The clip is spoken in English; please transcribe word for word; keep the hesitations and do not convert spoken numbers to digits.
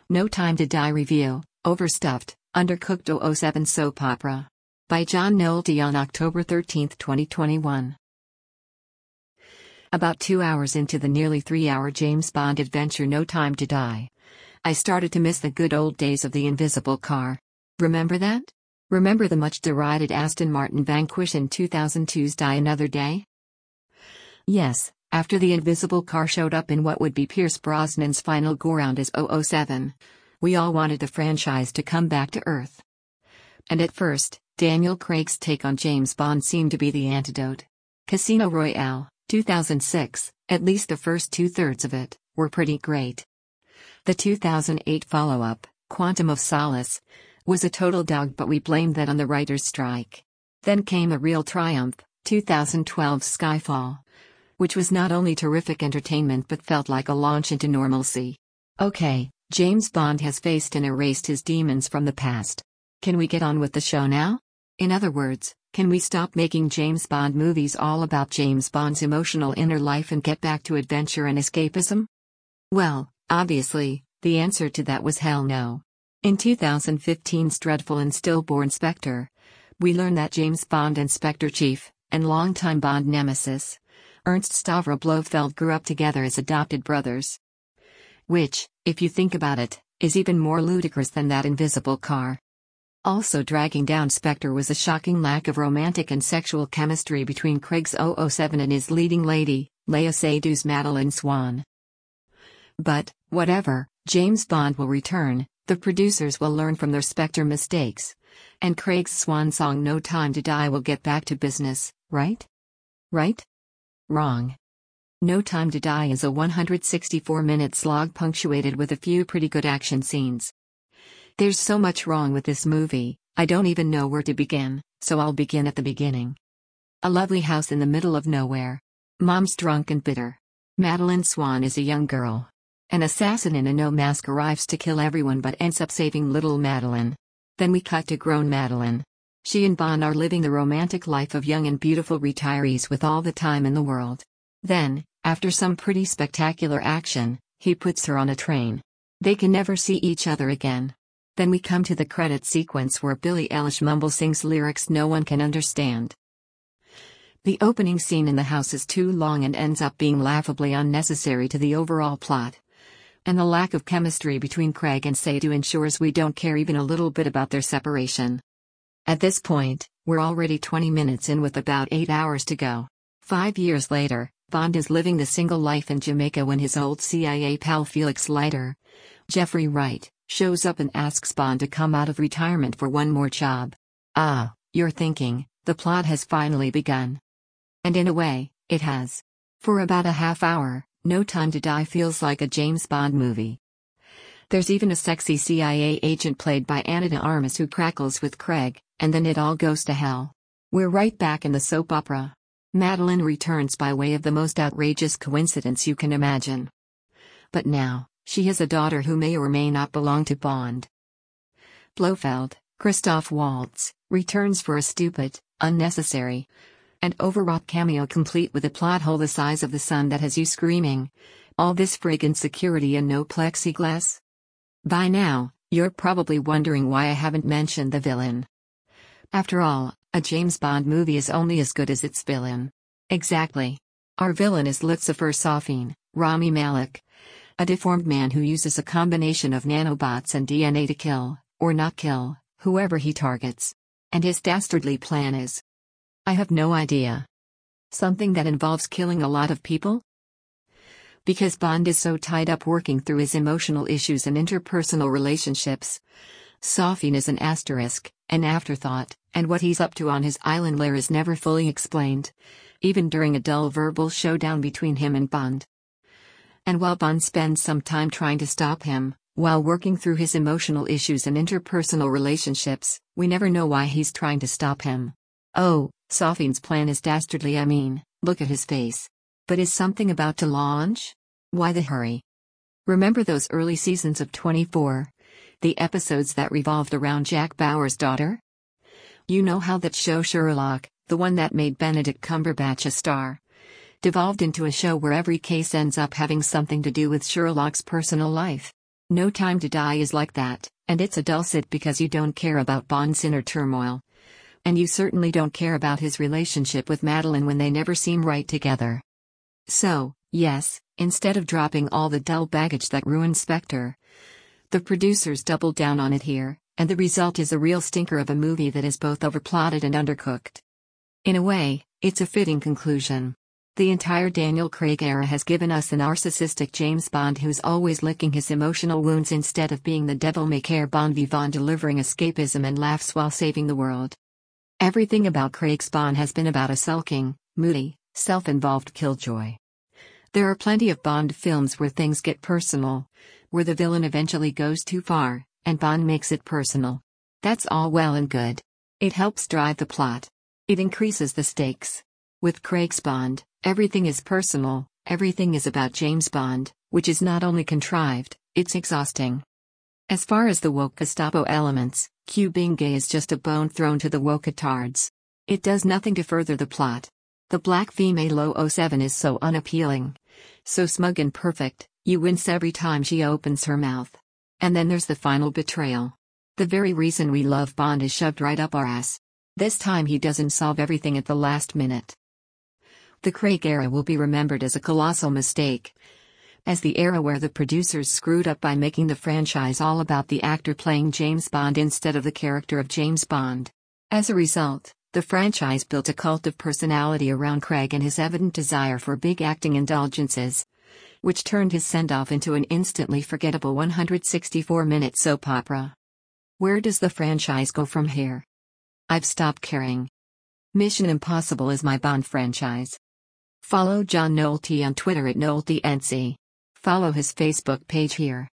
No Time to Die review, Overstuffed, Undercooked double oh seven Soap Opera. By John Nolte on October thirteenth, twenty twenty-one. About two hours into the nearly three-hour James Bond adventure No Time to Die, I started to miss the good old days of the invisible car. Remember that? Remember the much-derided Aston Martin Vanquish in two thousand two's Die Another Day? Yes, after the invisible car showed up in what would be Pierce Brosnan's final go-round as double oh seven, we all wanted the franchise to come back to Earth. And at first, Daniel Craig's take on James Bond seemed to be the antidote. Casino Royale, two thousand six, at least the first two-thirds of it, were pretty great. The two thousand eight follow-up, Quantum of Solace, was a total dog, but we blamed that on the writer's strike. Then came a real triumph, two thousand twelve's Skyfall, which was not only terrific entertainment but felt like a launch into normalcy. Okay, James Bond has faced and erased his demons from the past. Can we get on with the show now? In other words, can we stop making James Bond movies all about James Bond's emotional inner life and get back to adventure and escapism? Well, obviously, the answer to that was hell no. In two thousand fifteen's Dreadful and Stillborn Spectre, we learn that James Bond and Spectre Chief, and longtime Bond nemesis, Ernst Stavro Blofeld, grew up together as adopted brothers. Which, if you think about it, is even more ludicrous than that invisible car. Also dragging down Spectre was a shocking lack of romantic and sexual chemistry between Craig's double oh seven and his leading lady, Léa Seydoux Madeleine Swann. But, whatever, James Bond will return, the producers will learn from their Spectre mistakes, and Craig's swan song No Time to Die will get back to business, right? Right? Wrong. No Time to Die is a one hundred sixty-four minute slog punctuated with a few pretty good action scenes. There's so much wrong with this movie, I don't even know where to begin, so I'll begin at the beginning. A lovely house in the middle of nowhere. Mom's drunk and bitter. Madeleine Swann is a young girl. An assassin in a no mask arrives to kill everyone but ends up saving little Madeleine. Then we cut to grown Madeleine. She and Bond are living the romantic life of young and beautiful retirees with all the time in the world. Then, after some pretty spectacular action, he puts her on a train. They can never see each other again. Then we come to the credit sequence where Billie Eilish mumble sings lyrics no one can understand. The opening scene in the house is too long and ends up being laughably unnecessary to the overall plot. And the lack of chemistry between Craig and Seydoux ensures we don't care even a little bit about their separation. At this point, we're already twenty minutes in with about eight hours to go. Five years later, Bond is living the single life in Jamaica when his old C I A pal Felix Leiter, Jeffrey Wright, shows up and asks Bond to come out of retirement for one more job. Ah, you're thinking, the plot has finally begun. And in a way, it has. For about a half hour, No Time to Die feels like a James Bond movie. There's even a sexy C I A agent played by Ana de Armas who crackles with Craig, and then it all goes to hell. We're right back in the soap opera. Madeleine returns by way of the most outrageous coincidence you can imagine. But now, she has a daughter who may or may not belong to Bond. Blofeld, Christoph Waltz, returns for a stupid, unnecessary, and overwrought cameo complete with a plot hole the size of the sun that has you screaming, all this friggin' security and no plexiglass? By now, you're probably wondering why I haven't mentioned the villain. After all, a James Bond movie is only as good as its villain. Exactly. Our villain is Lucifer Safin, Rami Malek, a deformed man who uses a combination of nanobots and D N A to kill, or not kill, whoever he targets. And his dastardly plan is, I have no idea. Something that involves killing a lot of people? Because Bond is so tied up working through his emotional issues and interpersonal relationships, Safin is an asterisk, an afterthought, and what he's up to on his island lair is never fully explained, even during a dull verbal showdown between him and Bond. And while Bond spends some time trying to stop him, while working through his emotional issues and interpersonal relationships, we never know why he's trying to stop him. Oh, Safin's plan is dastardly, I mean, look at his face. But is something about to launch? Why the hurry? Remember those early seasons of twenty-four? The episodes that revolved around Jack Bauer's daughter? You know how that show Sherlock, the one that made Benedict Cumberbatch a star, devolved into a show where every case ends up having something to do with Sherlock's personal life. No Time to Die is like that, and it's a dull sit because you don't care about Bond's inner turmoil. And you certainly don't care about his relationship with Madeline when they never seem right together. So, yes, instead of dropping all the dull baggage that ruined Spectre, the producers doubled down on it here, and the result is a real stinker of a movie that is both overplotted and undercooked. In a way, it's a fitting conclusion. The entire Daniel Craig era has given us a narcissistic James Bond who's always licking his emotional wounds instead of being the devil-may-care bon vivant delivering escapism and laughs while saving the world. Everything about Craig's Bond has been about a sulking, moody, self-involved killjoy. There are plenty of Bond films where things get personal, where the villain eventually goes too far, and Bond makes it personal. That's all well and good. It helps drive the plot. It increases the stakes. With Craig's Bond, everything is personal, everything is about James Bond, which is not only contrived, it's exhausting. As far as the woke Gestapo elements, Q being gay is just a bone thrown to the woke-tards. It does nothing to further the plot. The black female oh oh seven is so unappealing. So smug and perfect, you wince every time she opens her mouth. And then there's the final betrayal. The very reason we love Bond is shoved right up our ass. This time he doesn't solve everything at the last minute. The Craig era will be remembered as a colossal mistake. As the era where the producers screwed up by making the franchise all about the actor playing James Bond instead of the character of James Bond. As a result, the franchise built a cult of personality around Craig and his evident desire for big acting indulgences, which turned his send-off into an instantly forgettable one hundred sixty-four minute soap opera. Where does the franchise go from here? I've stopped caring. Mission Impossible is my Bond franchise. Follow John Nolte on Twitter at NolteNC. Follow his Facebook page here.